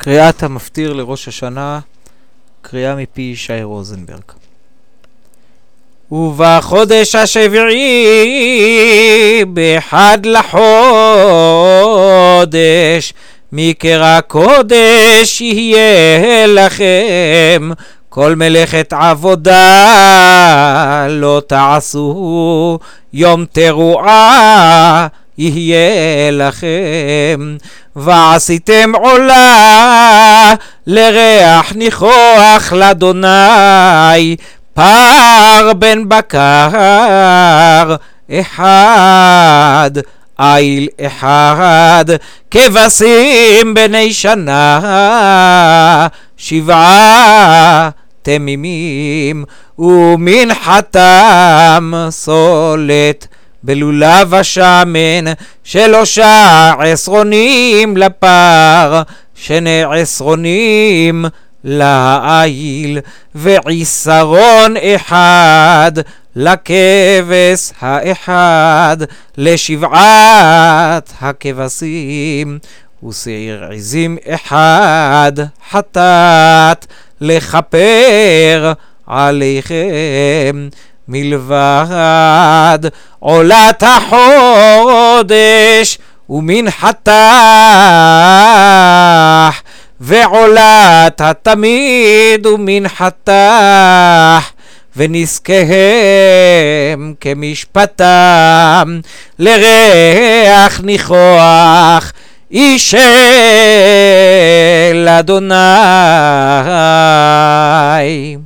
קריאת המפטיר לראש השנה, קריאה מפי ישי רוזנברג. ובחודש השביעי, באחד לחודש, מקרא קודש יהיה לכם, כל מלאכת עבודה לא תעשו, יום תרועה יהיה לכם. ועשיתם עולה לריח ניחוח לאדוני, פר בן בקר אחד, איל אחד, כבשים בני שנה, 7 תמימים, ומנחתם סולת בלולב השמן, 3 עשרונים לפר, 2 עשרונים לאיל, ועשרון אחד לכבש האחד, ל7 הכבשים, ושעיר עזים אחד חטאת לכפר עליכם. מלבד עולת החודש ומנחתך ועולת התמיד ומנחתך, ונזכיהם כמשפטם לריח ניחוח איש אל אדוני.